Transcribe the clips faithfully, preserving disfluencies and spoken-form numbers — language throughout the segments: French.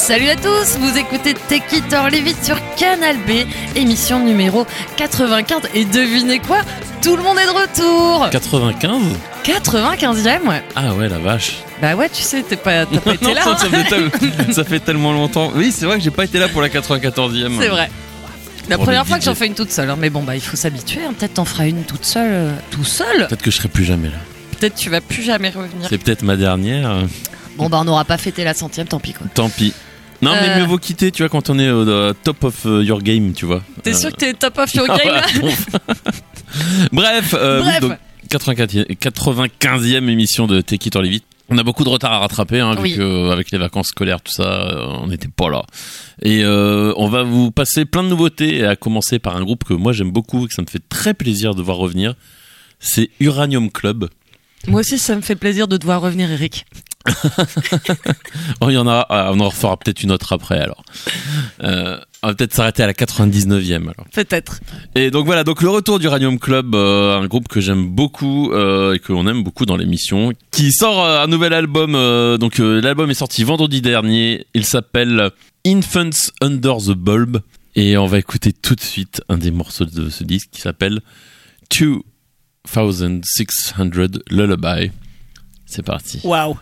Salut à tous, vous écoutez Take It or Leave It sur Canal B, émission numéro quatre-vingt-quinze. Et devinez quoi ? Tout le monde est de retour. quatre-vingt-quinze quatre-vingt-quinzième, ouais. Ah ouais, la vache. Bah ouais, tu sais, t'es pas, t'as pas été là. ça, ça, fait tel- ça fait tellement longtemps. Oui, c'est vrai que j'ai pas été là pour la quatre-vingt-quatorzième. C'est vrai. La Pour première le fois que D J. j'en fais une toute seule, hein. Mais bon, bah il faut s'habituer, hein. Peut-être t'en feras une toute seule. euh, Tout seul. Peut-être que je serai plus jamais là. Peut-être tu vas plus jamais revenir. C'est peut-être ma dernière. Bon bah on n'aura pas fêté la centième, tant pis quoi. Tant pis. Non, mais Euh. mieux vaut quitter, tu vois, quand on est au euh, top of euh, your game, tu vois. T'es Euh, sûr que t'es top of your ah, game voilà, là? bon. Bref, euh, Bref. oui, donc, quatre-vingt-quinzième émission de Take It or Leave It. On a beaucoup de retard à rattraper, hein, vu Oui. que euh, avec les vacances scolaires, tout ça, euh, on n'était pas là. Et euh, on va vous passer plein de nouveautés, à commencer par un groupe que moi j'aime beaucoup et que ça me fait très plaisir de voir revenir. C'est Uranium Club. Moi aussi ça me fait plaisir de te voir revenir, Eric. Oh, il y en a, ah, on en refera peut-être une autre après alors. Euh, on va peut-être s'arrêter à la quatre-vingt-dix-neuvième alors. Peut-être. Et donc voilà, donc le retour du Uranium Club, euh, un groupe que j'aime beaucoup euh, et qu'on aime beaucoup dans l'émission, qui sort euh, un nouvel album. Euh, donc euh, l'album est sorti vendredi dernier. Il s'appelle Infants Under the Bulb et on va écouter tout de suite un des morceaux de ce disque qui s'appelle two thousand six hundred Lullaby. C'est parti. Wow.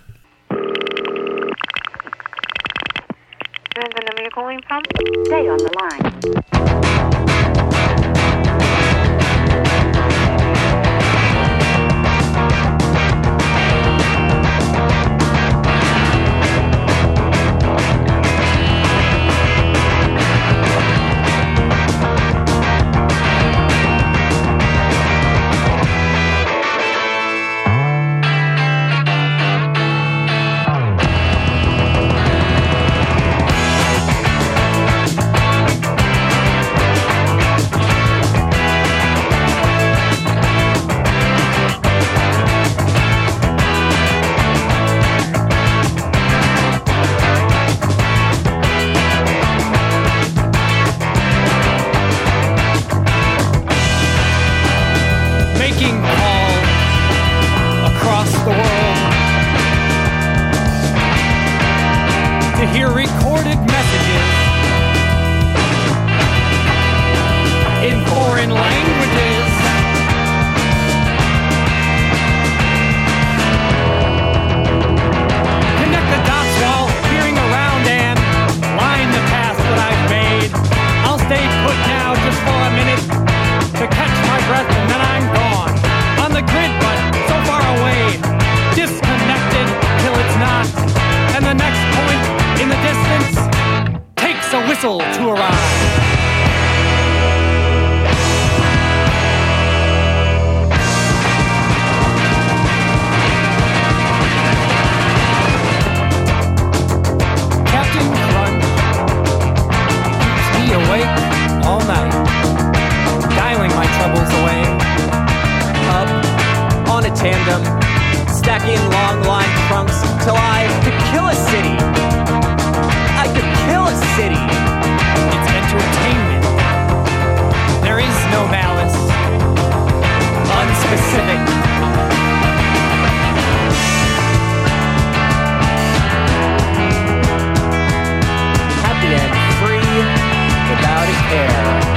And the number you're calling from? Stay on the line. Making calls across the world to hear recorded messages in foreign languages. Connect the dots while peering around and line the path that I've made. I'll stay put now just for a minute to catch my breath and then I'm gone. On the grid but so far away, disconnected till it's not. And the next point in the distance takes a whistle to arrive. Captain Crunch keeps me awake all night, dialing my troubles away. Up on a tandem, stacking long line trunks till I could kill a city. I could kill a city. It's entertainment. There is no malice. Unspecific. Happy and free without a care.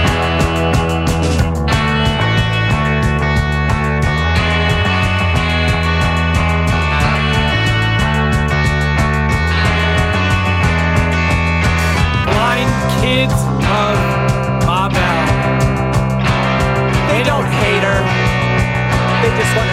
Kids of Ma Bell. They don't hate her, they just want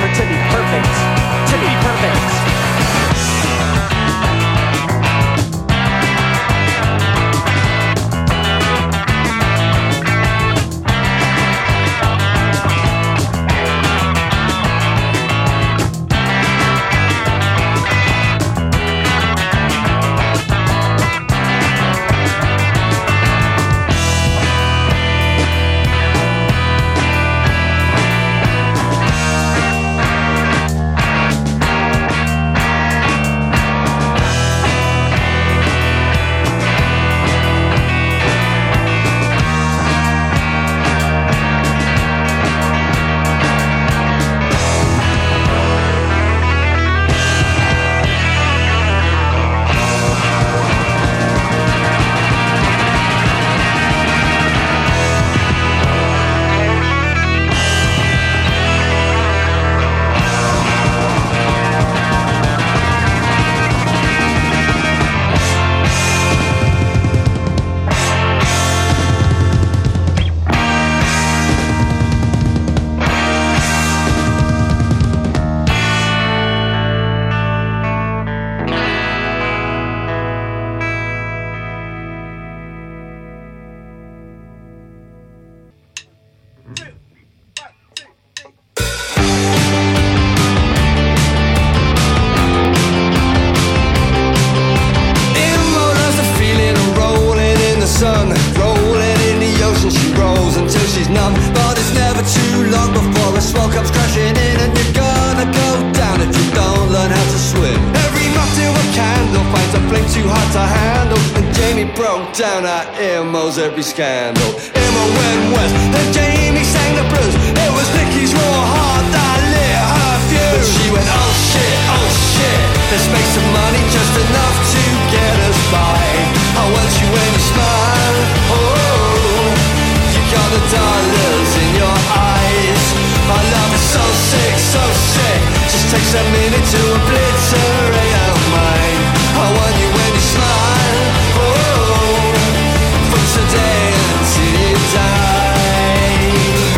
down at Emma's every scandal. Emma went west and Jamie sang the blues. It was Nicky's raw heart that lit her fuse. But she went, oh shit, oh shit, let's make some money just enough to get us by. I want you when you smile, oh, you got the dollars in your eyes. My love is so sick, so sick, just takes a minute to obliterate our mind. I want you when you smile, oh, from today until you die.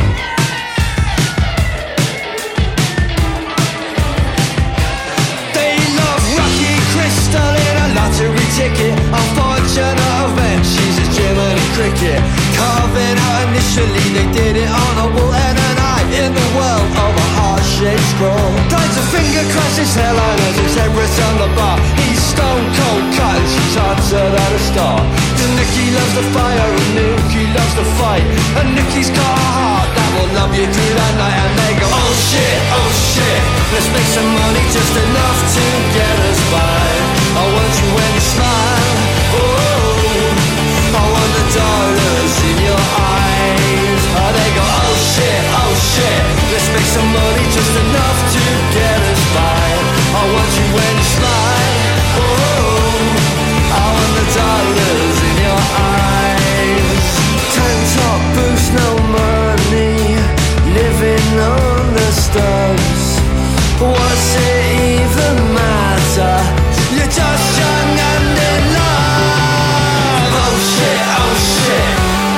They love Rocky Crystal in a lottery ticket. Unfortunate event, she's a Germany cricket. Carving out initially, they did it on a wall and an eye in the world of a heart-shaped scroll. Died to finger crush his hairline as his head rests on the bar. He's stone cold cut and she's hotter than a star. Cause Nicky loves the fire and Nicky loves the fight. And Nicky's got a heart that will love you through the night. And they go, oh shit, oh shit, let's make some money just enough to get us by. I want you when you smile, oh, I want the dollars in your eyes. Oh, they go, oh shit, oh shit, let's make some money just enough to get us by. I want you when you smile, oh, I want the dollars in your eyes. Tank top boots, no money, living on the stubs. What's it even matter? You're just young and in love. Oh shit, oh shit.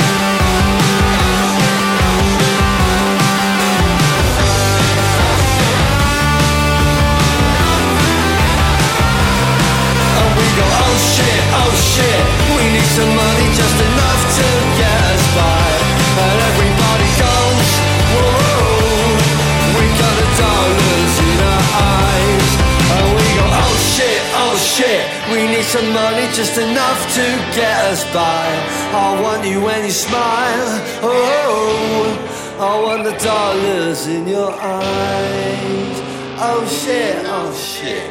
And we go, oh shit, oh shit, we need some money just enough to get us by. And everybody goes, whoa, we got the dollars in our eyes. And we go, oh shit, oh shit, we need some money just enough to get us by. I want you when you smile, oh, I want the dollars in your eyes. Oh shit, oh shit.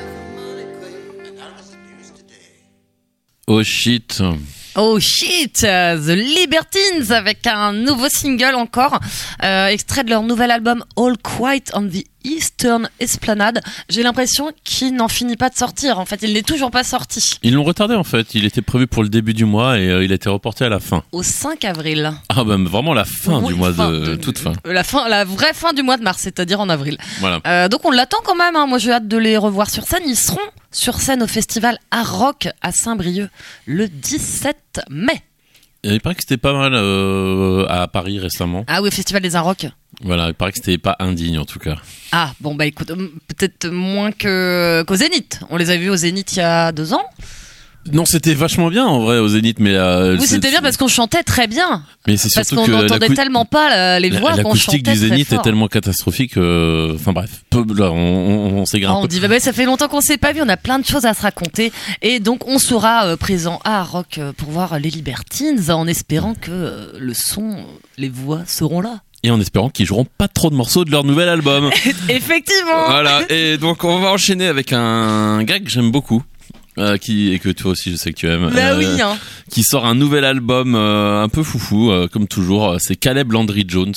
Oh shit. Oh shit, euh, The Libertines avec un nouveau single encore, euh, extrait de leur nouvel album All Quiet on the Eastern Esplanade. J'ai l'impression qu'il n'en finit pas de sortir. En fait, il n'est toujours pas sorti. Ils l'ont retardé en fait. Il était prévu pour le début du mois et euh, il a été reporté à la fin. Au cinq avril. Ah bah vraiment la fin Oui, du mois fin de, de toute fin. La fin, la vraie fin du mois de mars, c'est-à-dire en avril. Voilà. Euh, donc on l'attend quand même. Hein. Moi, j'ai hâte de les revoir sur scène. Ils seront sur scène au festival Art Rock à Saint-Brieuc le dix-sept mai. Et il paraît que c'était pas mal euh, à Paris récemment. Ah oui, au festival des Art Rock. Voilà, il paraît que c'était pas indigne en tout cas. Ah bon bah écoute, peut-être moins que qu'au Zénith. On les a vus au Zénith il y a deux ans. Non, c'était vachement bien en vrai au Zénith, mais euh, oui, c'était bien parce qu'on chantait très bien. Mais c'est parce surtout qu'on que n'entendait tellement pas la, les voix la, qu'on chantait l'acoustique du Zénith très fort. est tellement catastrophique. Euh... Enfin bref, peu, là, on, on, on s'égare Ah, un on peu. dit bah, bah, ça fait longtemps qu'on s'est pas vu, on a plein de choses à se raconter et donc on sera euh, présent à Rock euh, pour voir les Libertines en espérant que euh, le son, les voix seront là. Et en espérant qu'ils joueront pas trop de morceaux de leur nouvel album. Effectivement. Voilà. Et donc on va enchaîner avec un gars que j'aime beaucoup. Euh, qui et que toi aussi je sais que tu aimes. Bah euh, oui. Hein. Qui sort un nouvel album euh, un peu foufou euh, comme toujours. C'est Caleb Landry Jones,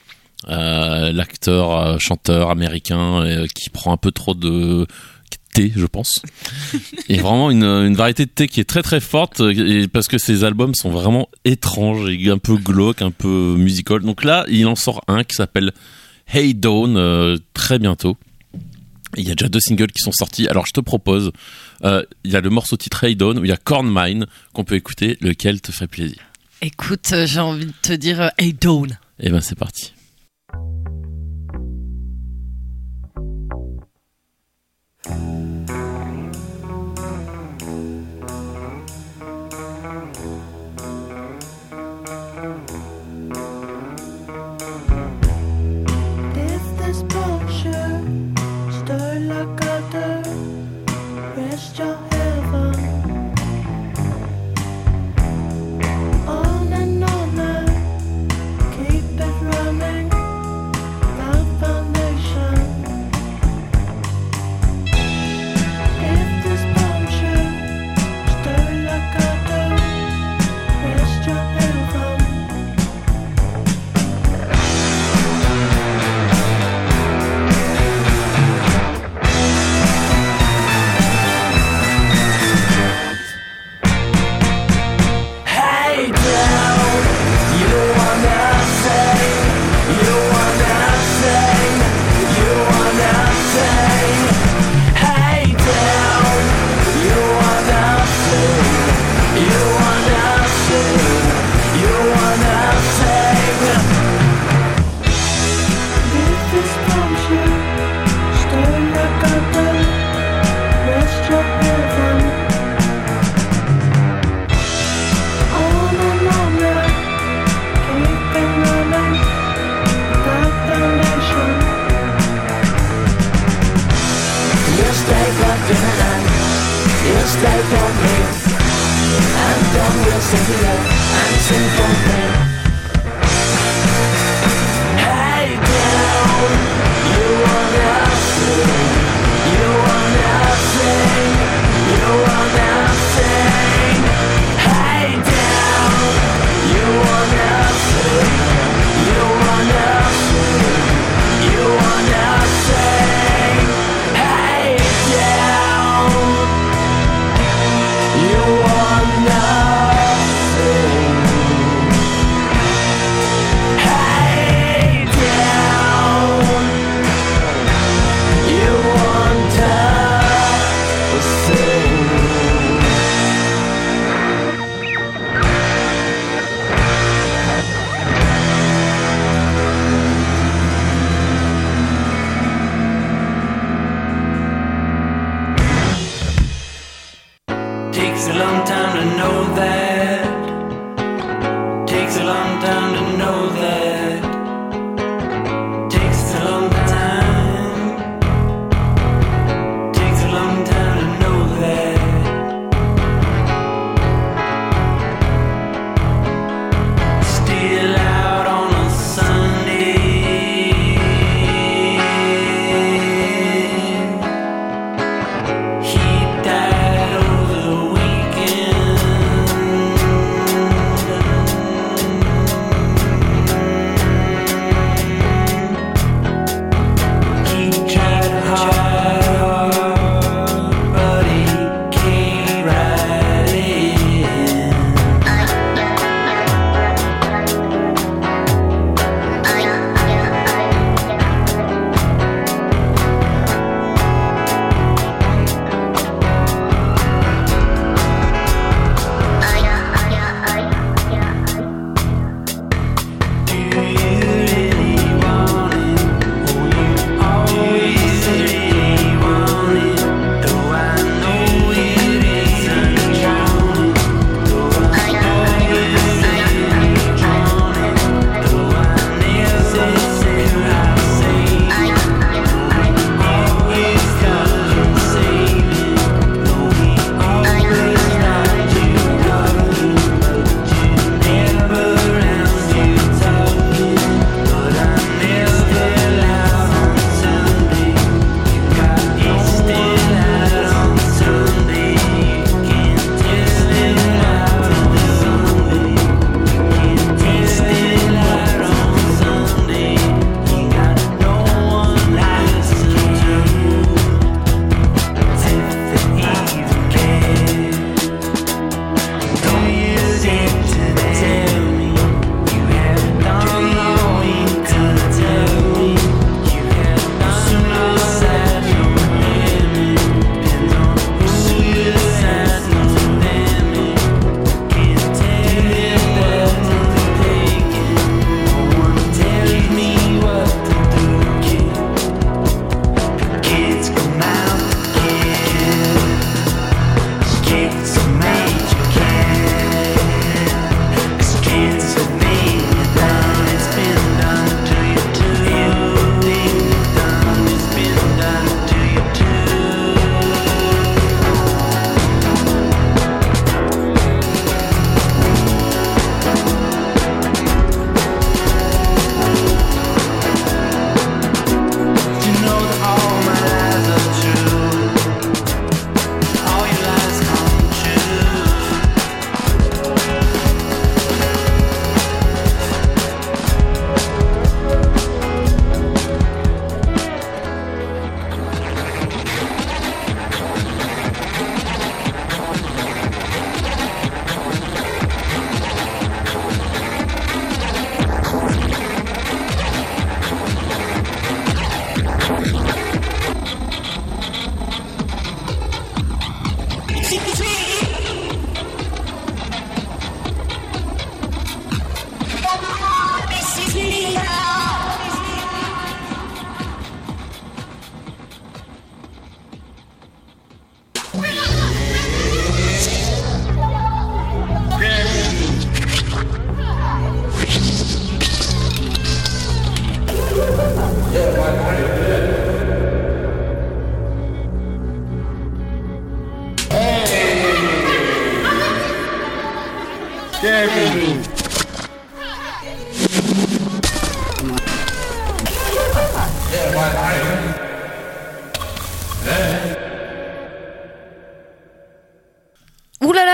euh, l'acteur euh, chanteur américain euh, qui prend un peu trop de thé, je pense. Et vraiment une, une variété de thé qui est très très forte et parce que ses albums sont vraiment étranges et un peu glauques, un peu musical. Donc là, il en sort un qui s'appelle Hey Dawn euh, très bientôt. Il y a déjà deux singles qui sont sortis. Alors je te propose, euh, il y a le morceau titre Hey Dawn où il y a Corn Mine qu'on peut écouter. Lequel te fait plaisir? Écoute, euh, j'ai envie de te dire euh, Hey Dawn. Et ben c'est parti. On and on, keep it running. just stay for me. And don't listen to that and sing for me. Hey down, you are nothing, you are nothing, you are nothing. Hey down, you are nothing, you are nothing, you are nothing. Hey down, you are nothing. Hey down, you want nothing. Takes a long time to know that. Takes a long time to know that. Takes a long time. Takes a long time to know that. Still out on a Sunday. He died over the weekend. He tried hard, but he came right in. Do you really want it? Oh, you always really want it. Though I know it isn't true. Though I know it isn't true. Though I never said I'd say it. Always got you saving. Though he always got you talking, but you never round you talking. But I never loud on Sunday. You got it still out on Sunday. You can't tell it out on Sunday. You can't tell it out on Sunday. You got no one else to do. If they even care. Don't you dare to tell me you have done all you could tell me. You have done no side, no limit. Depends on who you side, no limit. Can't tell you what to take it. No one tells me what to do, kid. Kids come out, kid. Kids are made you can. 'Cause kids are made you done. It's been done to you too. Everything you've done has been done to you too. You know that all my lies are true. All your lies come true. Hey!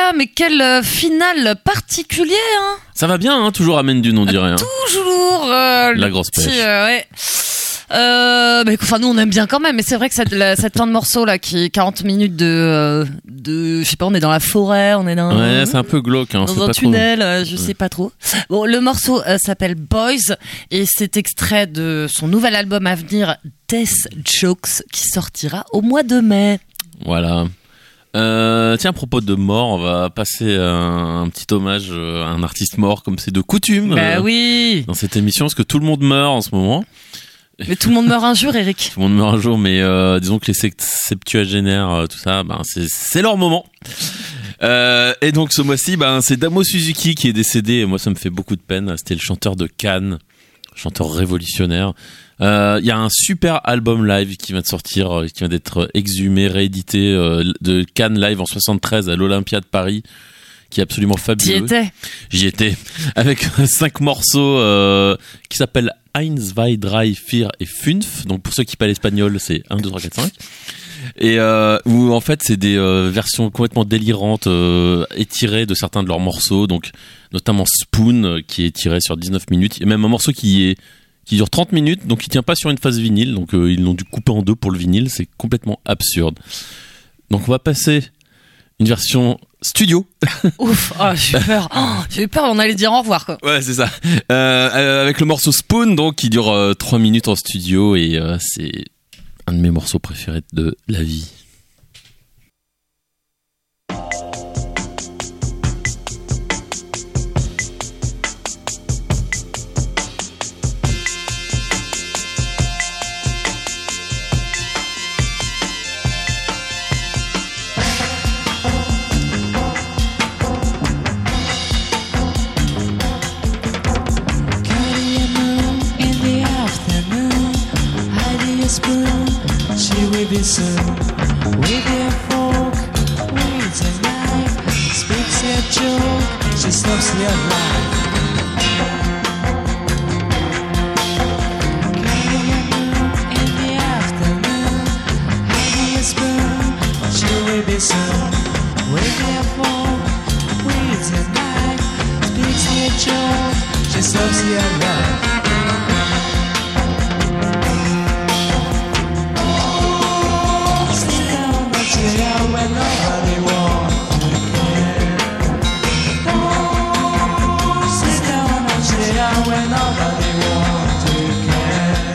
là, mais quelle euh, finale particulière, hein. Ça va bien, hein, toujours Amène Dune, on dirait. Hein. Toujours euh, La le grosse petit, pêche. euh, ouais. Euh, bah, enfin, nous on aime bien quand même, mais c'est vrai que cette, la, cette fin de morceau là, qui est quarante minutes de, euh, de, je sais pas, on est dans la forêt, on est dans, Ouais, c'est un peu glauque, hein, on sait dans un pas tunnel, euh, je sais pas trop. Bon, le morceau euh, s'appelle Boys et c'est extrait de son nouvel album à venir, Death Jokes, qui sortira au mois de mai. trop. Voilà. Euh, tiens, à propos de mort, on va passer un, un petit hommage euh, à un artiste mort, comme c'est de coutume. Bah euh, oui. Dans cette émission, parce que tout le monde meurt en ce moment. Mais tout le monde meurt un jour, Eric. Tout le monde meurt un jour, mais euh, disons que les sept- septuagénaires, euh, tout ça, ben c'est c'est leur moment. Euh, et donc ce mois-ci, ben c'est Damo Suzuki qui est décédé. Et moi, ça me fait beaucoup de peine. C'était le chanteur de Cannes, chanteur révolutionnaire. Il euh, y a un super album live qui vient de sortir, euh, qui vient d'être exhumé, réédité euh, de Cannes live en soixante-treize à l'Olympia de Paris, qui est absolument T'y fabuleux. étais. J'y étais avec cinq morceaux euh, qui s'appellent Eins, zwei, drei, vier et fünf. Donc pour ceux qui parlent espagnol, c'est un, deux, trois, quatre, cinq. Et euh, où en fait c'est des euh, versions complètement délirantes, euh, étirées de certains de leurs morceaux. Donc notamment Spoon euh, qui est tiré sur dix-neuf minutes. Et même un morceau qui est qui dure trente minutes, donc qui tient pas sur une phase vinyle. Donc euh, ils l'ont dû couper en deux pour le vinyle. C'est complètement absurde. Donc on va passer une version studio. Ouf, oh, j'ai eu peur. Oh, j'ai eu peur, on allait dire au revoir, quoi. Ouais, c'est ça. Euh, euh, avec le morceau Spoon, donc, qui dure euh, trois minutes en studio, et euh, c'est un de mes morceaux préférés de la vie. Soon, with a fork, with a knife, speaks a joke, she stops your life. In the afternoon, hiding a spoon, she will be soon. With a fork, with a knife, speaks a joke, she stops your life. When nobody wants to care. Oh, sit down and share when nobody wants to care.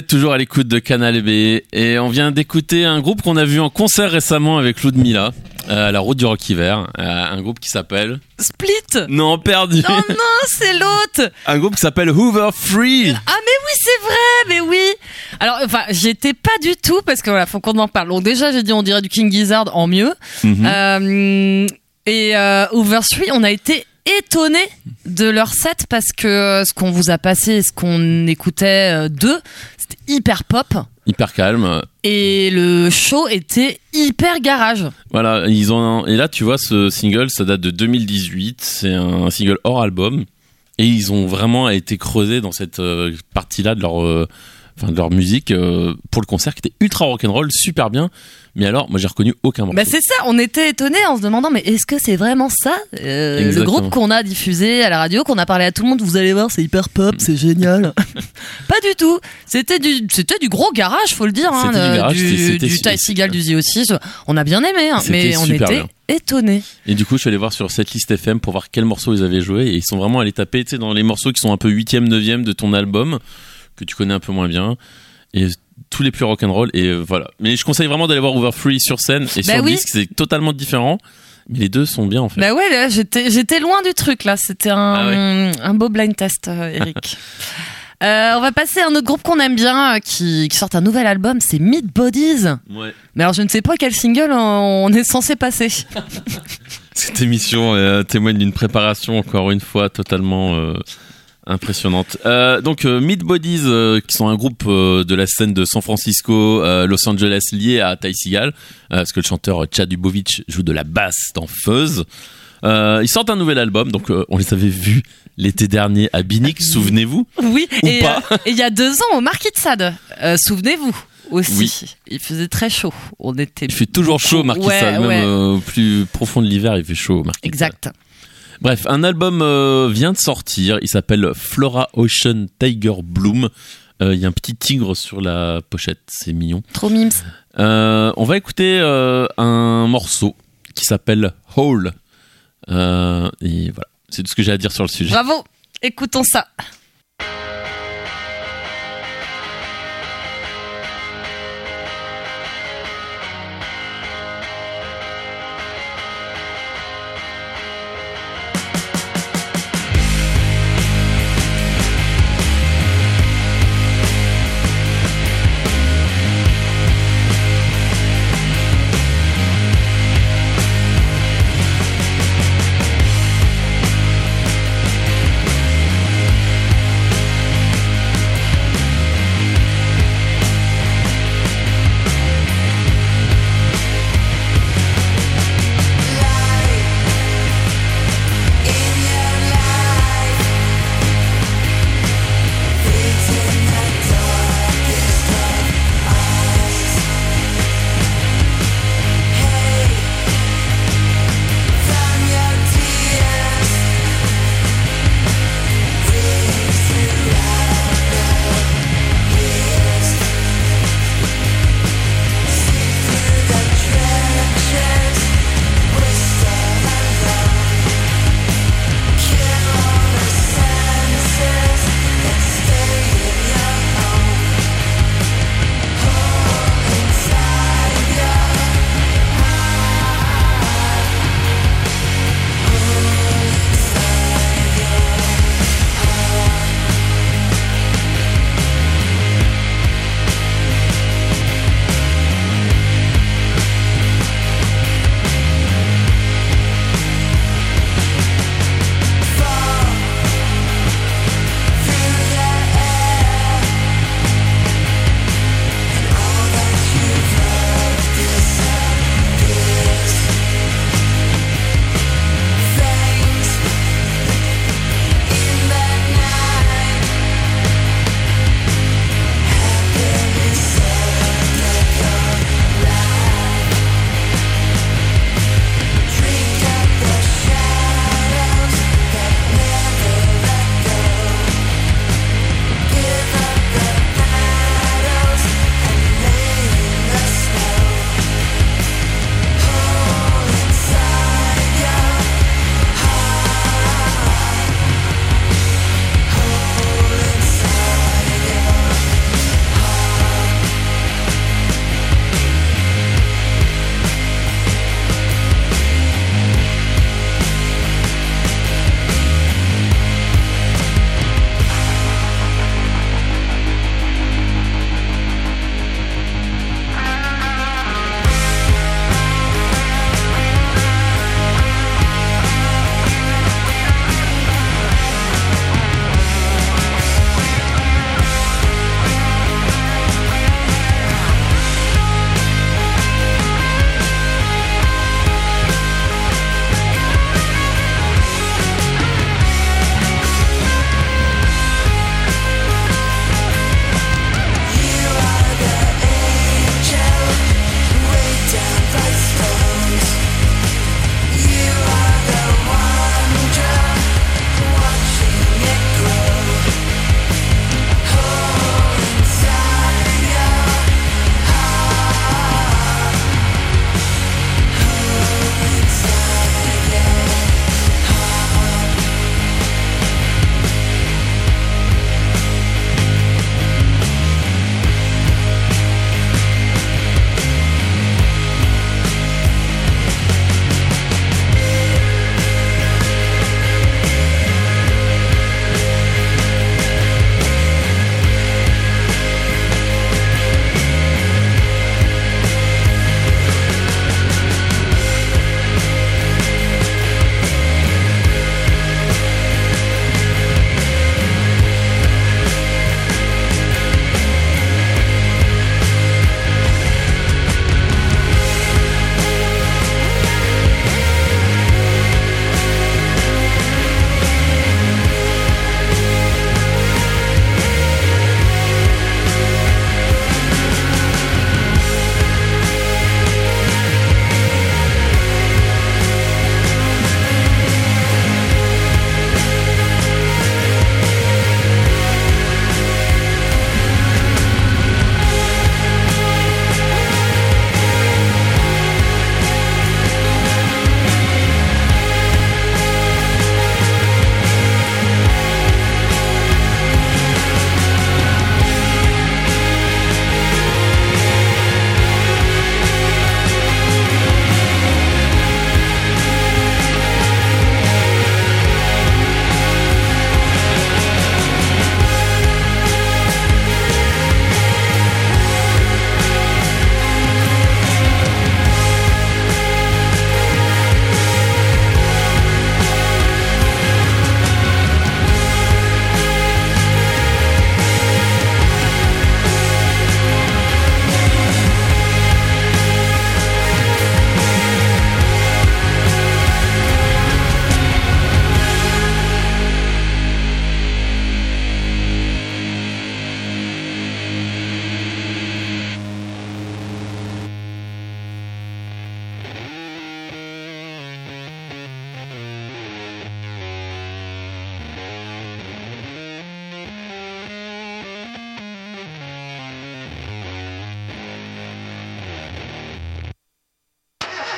toujours à l'écoute de Canal B et on vient d'écouter un groupe qu'on a vu en concert récemment avec Ludmilla euh, à la Route du Rock Hiver, euh, un groupe qui s'appelle Split. Non, perdu. Oh non, c'est l'autre. Un groupe qui s'appelle Hoover Free. Ah mais oui, c'est vrai, mais oui. Alors, enfin, j'étais pas du tout parce que voilà, faut qu'on en parle. Donc déjà, j'ai dit on dirait du King Gizzard en mieux. Mhm. Euh, et euh, Overstreet, on a été étonnés de leur set parce que euh, ce qu'on vous a passé et ce qu'on écoutait euh, d'eux, c'était hyper pop. Hyper calme. Et le show était hyper garage. Voilà, ils ont et là tu vois ce single, ça date de deux mille dix-huit, c'est un single hors album et ils ont vraiment été creusés dans cette euh, partie-là de leur euh, enfin de leur musique euh, pour le concert qui était ultra rock'n'roll, super bien. Mais alors, moi j'ai reconnu aucun morceau. Bah c'est ça, on était étonnés en se demandant mais est-ce que c'est vraiment ça euh, le Exactement. groupe qu'on a diffusé à la radio, qu'on a parlé à tout le monde, vous allez voir, c'est hyper pop, c'est génial. Pas du tout. C'était du c'était du gros garage, faut le dire hein, C'était du garage, du, c'était- c'était- du Ty Segall, du The O six. On a bien aimé hein, C'était mais on super était bien. étonnés. Et du coup, je suis allé voir sur cette liste F M pour voir quels morceaux ils avaient joué et ils sont vraiment allés taper, tu sais, dans les morceaux qui sont un peu huitième, neuvième de ton album que tu connais un peu moins bien et tous les plus rock'n'roll et euh, voilà. Mais je conseille vraiment d'aller voir Overfree sur scène et Bah sur oui. disque, c'est totalement différent. Mais les deux sont bien en fait. Bah ouais, là, j'étais j'étais loin du truc là, c'était un Ah ouais. un beau blind test euh, Eric. Euh, on va passer à un autre groupe qu'on aime bien, euh, qui, qui sort un nouvel album, c'est Meat Bodies. Ouais. Mais alors je ne sais pas quel single on, on est censé passer. Cette émission euh, témoigne d'une préparation encore une fois totalement euh, impressionnante. Euh, donc euh, Meat Bodies, euh, qui sont un groupe euh, de la scène de San Francisco, euh, Los Angeles, lié à Ty Segall, euh, parce que le chanteur Chad Dubovich joue de la basse dans Fuzz. Euh, ils sortent un nouvel album, donc euh, on les avait vus l'été dernier à Binic, souvenez-vous. Oui, Ou et pas. euh, et il y a deux ans au Marquis de Sade, euh, souvenez-vous aussi. Oui. Il faisait très chaud. On était. Il fait toujours chaud, Marquis Ouais, Sade, même ouais. euh, au plus profond de l'hiver, il fait chaud, Marquis Sade. Exact. Bref, un album euh, vient de sortir, il s'appelle Flora Ocean Tiger Bloom. Euh, Il y a un petit tigre sur la pochette, c'est mignon. Trop mimes. Euh, on va écouter euh, un morceau qui s'appelle Hole. Euh, et voilà, c'est tout ce que j'ai à dire sur le sujet. Bravo. Écoutons ça. Hole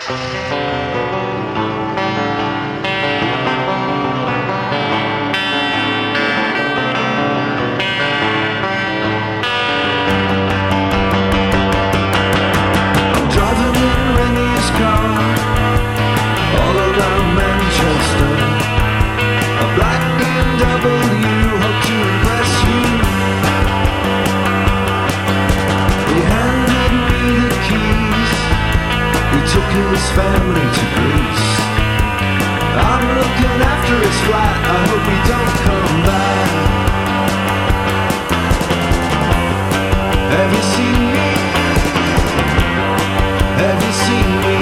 Driving in Rennie's car, all around Manchester. A black B M W, hope to impress you. He handed me the keys. He took his family to Greece. I'm looking after his flat, I hope he don't come back. Have you seen me? Have you seen me?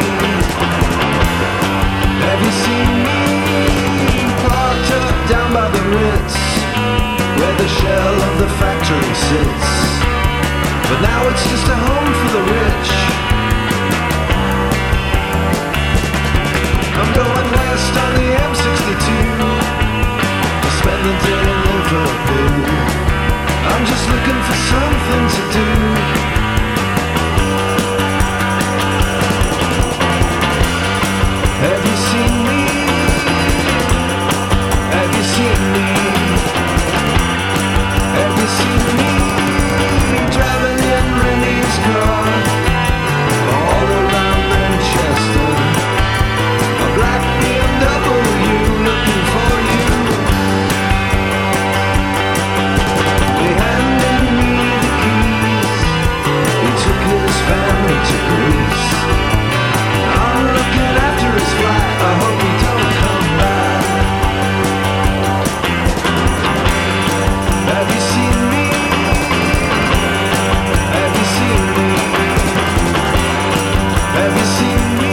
Have you seen me? Parked up down by the Ritz, where the shell of the factory sits. But now it's just a home for the rich. I'm going west on the M sixty-two to spend the day in Liverpool. I'm just looking for something to do. Have you seen me? Have you seen me? Have you seen me? Driving in Rennie's car, all around Manchester. A black B M W looking for you. He handed me the keys. He took his family to Greece. I'm looking after his flight, I hope he don't come back. Have you seen me? Have you seen me? Have you seen me?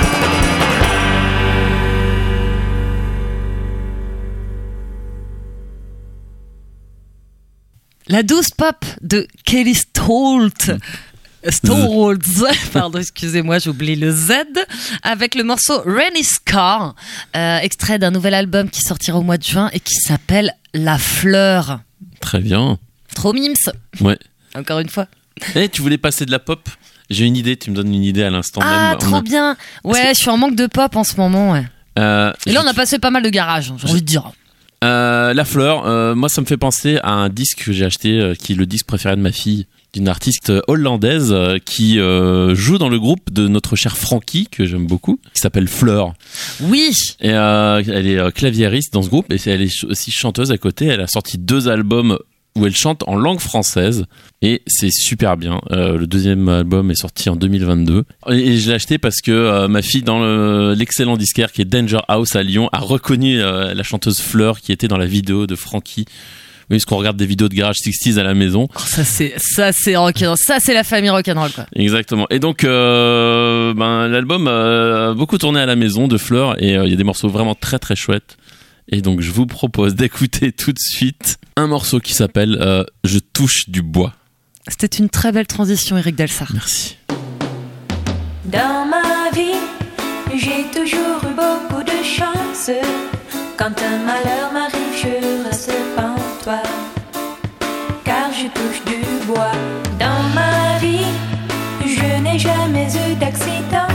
La douce pop de Kelly Stoltz. Stoltz, pardon, excusez-moi, j'ai oublié le Z, avec le morceau Rennie's Car, euh, extrait d'un nouvel album qui sortira au mois de juin et qui s'appelle La Fleur. Très bien. Trop mims. Ouais. Encore une fois. Eh, tu voulais passer de la pop? J'ai une idée, tu me donnes une idée à l'instant Ah, même. trop On a- bien. Ouais, que- je suis en manque de pop en ce moment, ouais. Euh, Et là, on je- a passé pas mal de garage, j'ai envie de dire. Euh, La Fleur, euh, moi ça me fait penser à un disque que j'ai acheté, euh, qui est le disque préféré de ma fille, d'une artiste hollandaise euh, qui euh, joue dans le groupe de notre cher Frankie, que j'aime beaucoup, qui s'appelle Fleur. Oui. Et euh, elle est euh, claviériste dans ce groupe, et c'est- elle est ch- aussi chanteuse à côté. Elle a sorti deux albums où elle chante en langue française, et c'est super bien. Euh, le deuxième album est sorti en deux mille vingt-deux, et, et je l'ai acheté parce que euh, ma fille, dans le- l'excellent disquaire qui est Danger House à Lyon, a reconnu euh, la chanteuse Fleur qui était dans la vidéo de Frankie. Oui, parce qu'on regarde des vidéos de Garage sixties à la maison. Oh, ça c'est ça c'est rock'n'roll, ça c'est la famille rock'n'roll quoi. Exactement. Et donc, euh, ben, l'album euh, a beaucoup tourné à la maison de Fleur, et euh, il y a des morceaux vraiment très très chouettes. Et donc, je vous propose d'écouter tout de suite un morceau qui s'appelle euh, Je touche du bois. C'était une très belle transition, Eric Delsart. Merci. Dans ma vie, j'ai toujours eu beaucoup de chance. Quand un malheur m'arrive, je reste pantois, car je touche du bois. Dans ma vie, je n'ai jamais eu d'accident.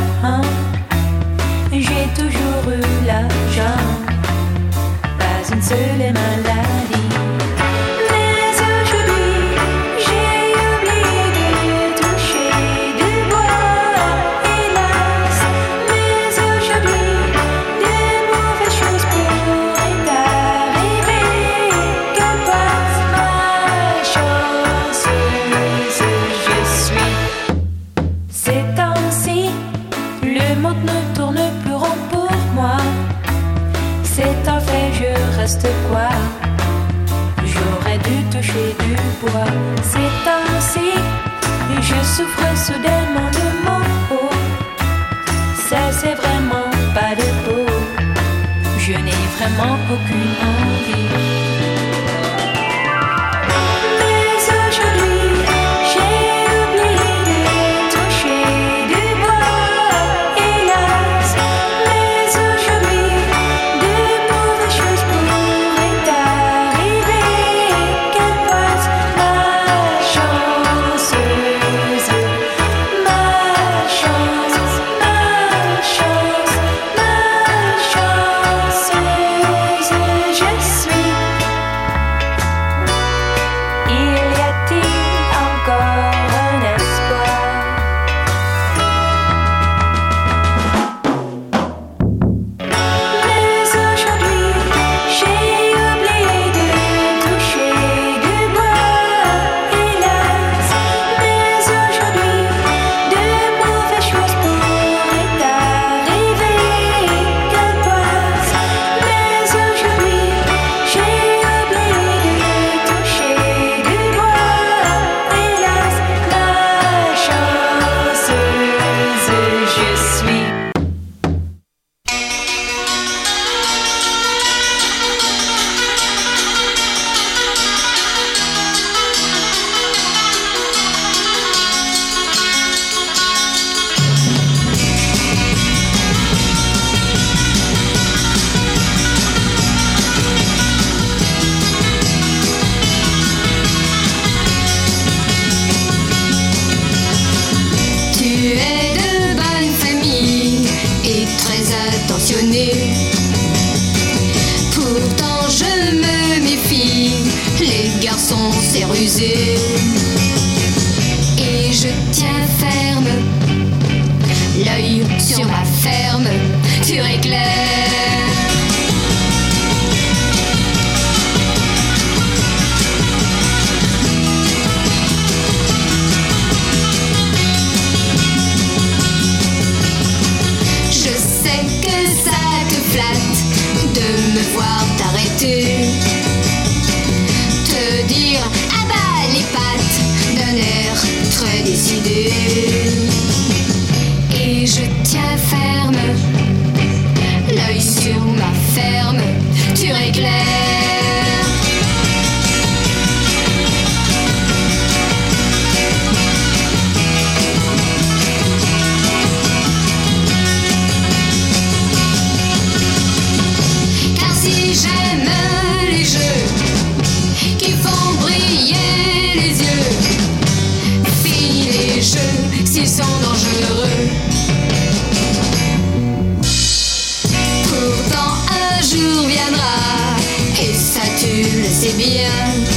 J'ai toujours eu l'argent, pas une seule maladie. Mais aujourd'hui, j'ai oublié de toucher du bois, hélas. Mais aujourd'hui, de mauvaises choses pourraient arriver. Qu'importe ma chanceuse je suis. Ces temps-ci, le monde ne tourne plus rond pour moi. C'est en fait, je reste quoi? J'aurais dû toucher du bois. Ces temps-ci, je souffre soudainement de maux. Ça, c'est vraiment pas de peau. Je n'ai vraiment aucune envie. Mais aujourd'hui, j'ai oublié de toucher du bois, hélas. Mais aujourd'hui, de mauvaises choses pourraient arriver. Qu'importe ma chanceuse, ma chance, ma donner. Pourtant je me méfie, les garçons c'est rusé. Et je tiens ferme, l'œil sur ma ferme, tu éclaires. Je sais que ça te flatte de me voir t'arrêter, te dire ah bah les pattes d'un air très décidé. Et je tiens ferme, l'œil sur ma ferme, tu éclaires. Car si j'aime les jeux qui font briller les yeux, fini les jeux s'ils sont dangereux. Pourtant un jour viendra, et ça tu le sais bien,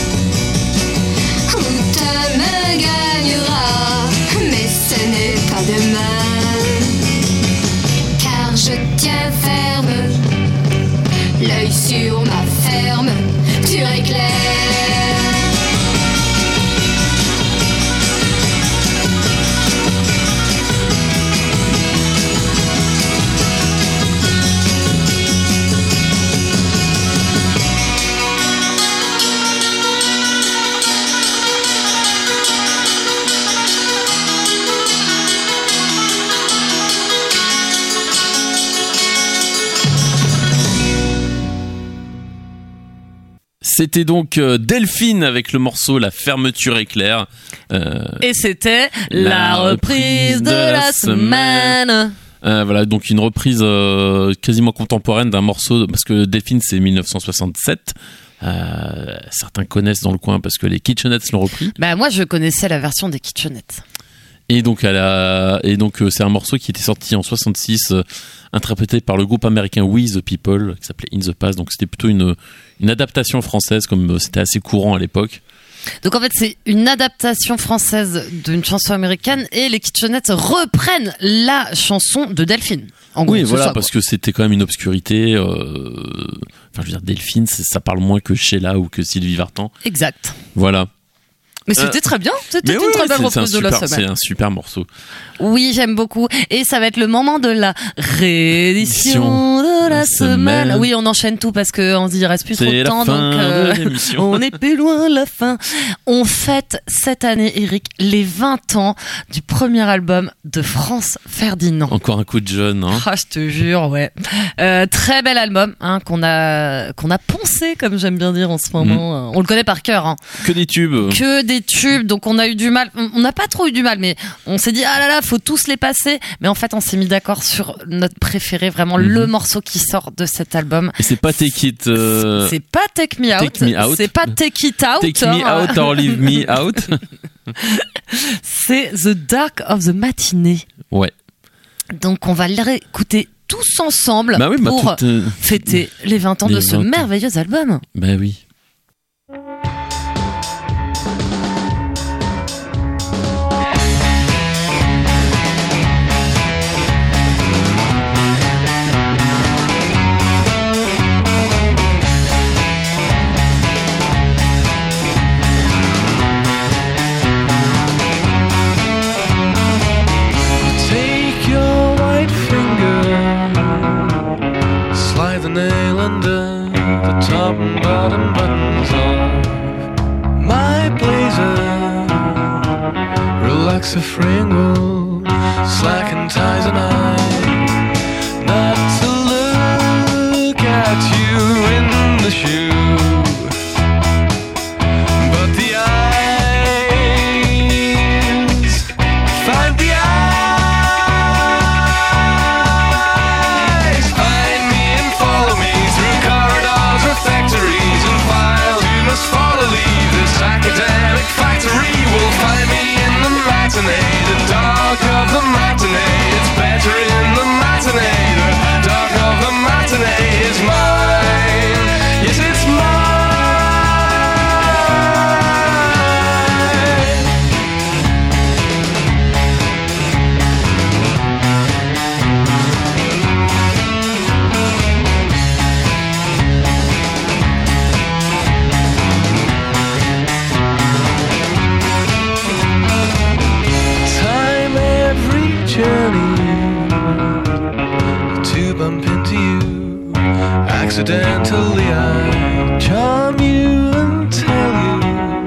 où tu me gagneras, mais ce n'est pas demain. Car je tiens ferme, l'œil sur ma ferme, tu éclaires. C'était donc euh, Delphine avec le morceau La fermeture éclair. Euh, Et c'était la reprise de la semaine. Euh, voilà, donc une reprise euh, quasiment contemporaine d'un morceau, parce que Delphine c'est dix-neuf cent soixante-sept. Euh, certains connaissent dans le coin parce que les Kitchenettes l'ont repris. Bah moi je connaissais la version des Kitchenettes. Et donc, elle a, et donc euh, c'est un morceau qui était sorti en soixante-six, euh, interprété par le groupe américain We the People, qui s'appelait In the Past. Donc c'était plutôt une, une adaptation française, comme euh, c'était assez courant à l'époque. Donc en fait c'est une adaptation française d'une chanson américaine et les Kitchenettes reprennent la chanson de Delphine. En gros, oui, c'est voilà, ça, parce quoi. que c'était quand même une obscurité. Euh... Enfin, je veux dire, Delphine, c'est, ça parle moins que Sheila ou que Sylvie Vartan. Exact. Voilà. Mais c'était Euh, très bien, c'était Mais une oui, très belle c'est, c'est un reprise de la super, semaine. c'est un super morceau. Oui, j'aime beaucoup. Et ça va être le moment de la réédition de la Semaine. semaine. Oui, on enchaîne tout parce qu'on se dit il reste plus trop C'est de la temps, fin donc euh, de l'émission. on est plus loin de la fin. On fête cette année, Eric, les vingt ans du premier album de France Ferdinand. Encore un coup de jeune, hein. Ah, je te jure, ouais. Euh, très bel album, hein, qu'on a qu'on a poncé, comme j'aime bien dire en ce moment. Mm. On le connaît par cœur, hein. Que des tubes. Que des tubes, donc on a eu du mal, on n'a pas trop eu du mal, mais on s'est dit ah là là, faut tous les passer, mais en fait on s'est mis d'accord sur notre préféré, vraiment Mhm. le morceau qui sort de cet album. Et c'est pas Take It. euh, C'est pas Take Me Out, Take Me Out. c'est pas Take It Out, Take Me hein. Out or Leave Me Out. C'est The Dark of the Matinee. Ouais. Donc on va le réécouter tous ensemble Bah oui, bah pour tout, euh, fêter les vingt ans les de ce vingt ans. merveilleux album. Bah oui. Take your white finger, slide the nail under the top and bottom buttons of my blazer. Relax the fringle, slacken ties and I not to look at you in the shoe, but the eyes find the eyes find me and follow me through corridors or factories and files. You must follow, leave this academic factory. Will find me in the matinee, the dark of the matinee. It's better journey to bump into you. Accidentally I charm you and tell you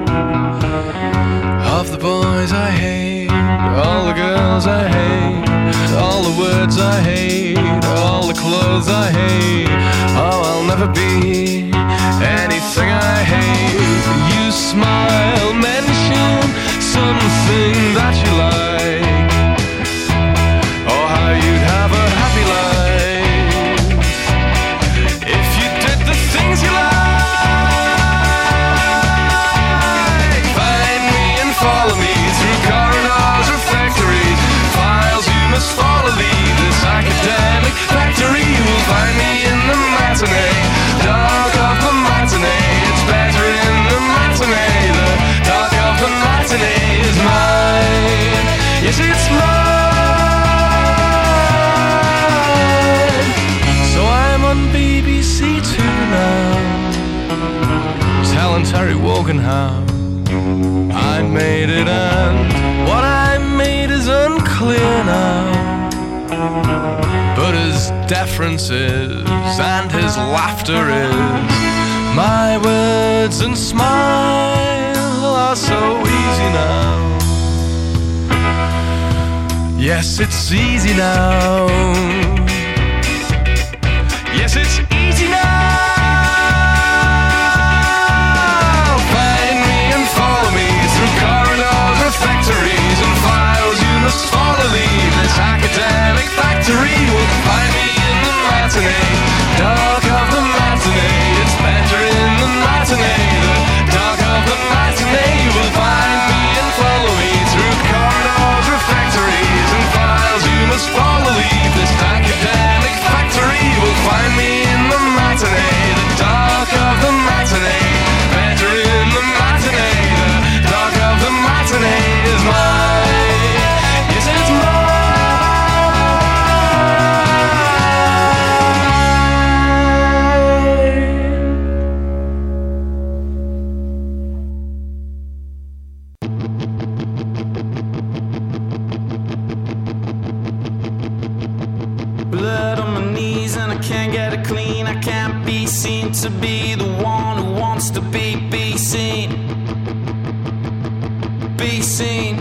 of the boys I hate, all the girls I hate, all the words I hate, all the clothes I hate. Oh, I'll never be anything I hate. You smile, mention something that you like, or how you'd have a happy life if you did the things you like. Find me and follow me through corridors or factories, files you must follow, leave this academic factory. You will find me in the matinee, dark of the matinee. It's better in the matinee, the dark of the matinee is mine. Yes, it's mine. So I'm on B B C Two now, telling Terry Wogan how I made it, and what I made is unclear now. But his deference is, and his laughter is, my words and smile are so easy now. Yes, it's easy now. Yes, it's easy now. Find me and follow me through corridors or factories and files you must follow, leave this academic factory. Will find me in the matinee, dark of the matinee. It's better in the matinee, the dark of the matinee. You will find me and follow me through corridors or factories and files you must follow, leave this academic factory. You will find me in the matinee, the dark of the matinee. Better in the matinee, the dark of the matinee is mine. Yes, it's mine. Blood on my knees and I can't get it clean. I can't be seen to be the one who wants to be be seen. Be seen.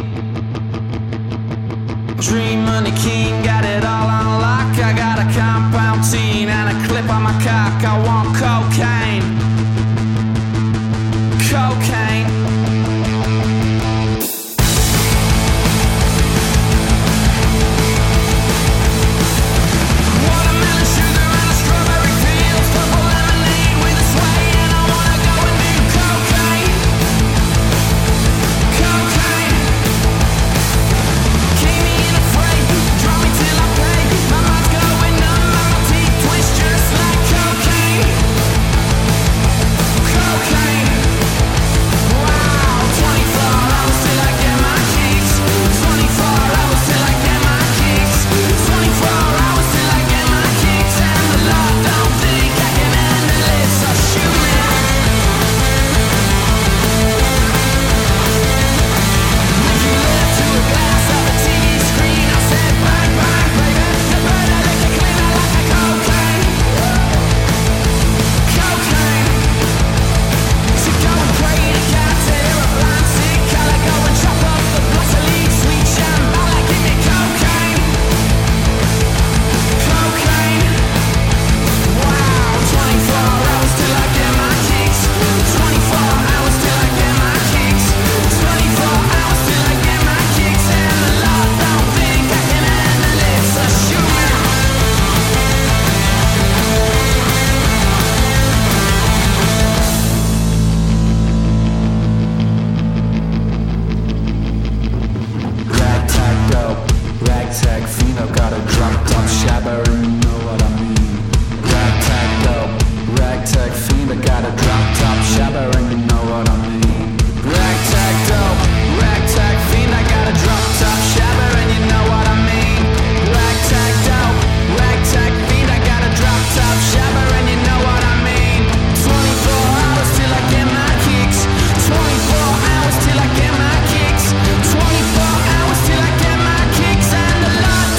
Dream money king, got it all on lock. I got a compound teen and a clip on my cock. I want cocaine. Cocaine. Watermelon sugar and a strawberry fields, purple lemonade with a sway, and I wanna go and do cocaine. Cocaine. Keep me in a frame, draw me till I pay. My mind's going numb, my teeth twist just like cocaine. Cocaine. Wow, twenty-four hours till I get my kicks. twenty-four hours till I get my kicks. twenty-four hours till I get my kicks. And the Lord don't think I can handle it, so shoot me. If you live to a glass of a T V screen, I said bang bang baby, the better they can clean out like a cocaine. Cocaine. So go and pray to God to hear a blind sick color. Go and chop up the blood to leave sweet shambhala. Give me cocaine. Cocaine. Wow, twenty-four hours till I get my kicks. twenty-four hours till I get my kicks. twenty-four hours till I get my kicks. And the Lord don't think I can handle it, so shoot me. Ragtag dope, ragtag fiend, I've got a drop top shabber, and you know what I mean. Ragtag dope, ragtag fiend, I got a drop top shabber, and you know what I mean. Ragtag dope, ragtag fiend, I got a drop top shabber, and you know what I mean. Ragtag dope, ragtag fiend, I got a drop top shabber, and you know what I mean. twenty-four hours till I get my kicks. twenty-four hours till I get my kicks. twenty-four hours till I get my kicks. And the Lord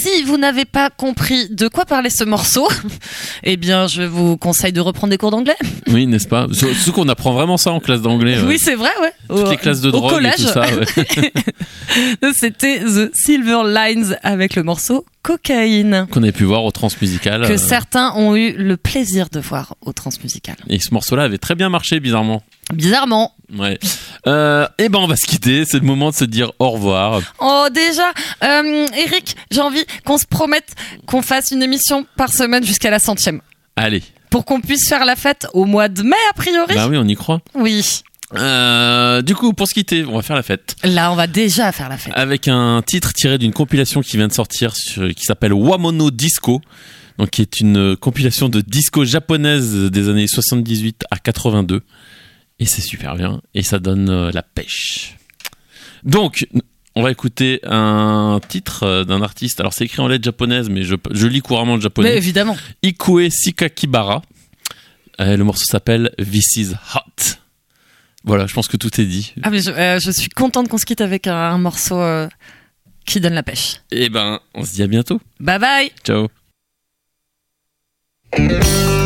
si vous n'avez pas compris de quoi parlait ce morceau, eh bien, je vous conseille de reprendre des cours d'anglais. Oui, n'est-ce pas? Surtout qu'on apprend vraiment ça en classe d'anglais. Ouais. Oui, c'est vrai, ouais. Toutes Au, les classes de au drogue collège. et tout ça. Ouais. C'était The Silver Lines avec le morceau Cocaine. Qu'on avait pu voir au Transmusical. Que euh, certains ont eu le plaisir de voir au Transmusical. Et ce morceau-là avait très bien marché, bizarrement. Bizarrement. Ouais. Euh, et ben, on va se quitter. C'est le moment de se dire au revoir. Oh, déjà, euh, Eric, j'ai envie qu'on se promette qu'on fasse une émission par semaine jusqu'à la centième. Allez. Pour qu'on puisse faire la fête au mois de mai, a priori. Bah oui, on y croit. Oui. Euh, du coup, pour se quitter, on va faire la fête. Là, on va déjà faire la fête. Avec un titre tiré d'une compilation qui vient de sortir, sur, qui s'appelle Wamono Disco. Donc, qui est une compilation de disco japonaise des années soixante-dix-huit à quatre-vingt-deux. Et c'est super bien. Et ça donne euh, la pêche. Donc, on va écouter un titre d'un artiste. Alors, c'est écrit en lettres japonaises, mais je, je lis couramment le japonais. Mais évidemment. Ikue Shikakibara. Euh, le morceau s'appelle This is Hot. Voilà, je pense que tout est dit. Ah, mais je, euh, je suis contente qu'on se quitte avec un, un morceau euh, qui donne la pêche. Et ben, on se dit à bientôt. Bye bye. Ciao. Thank you.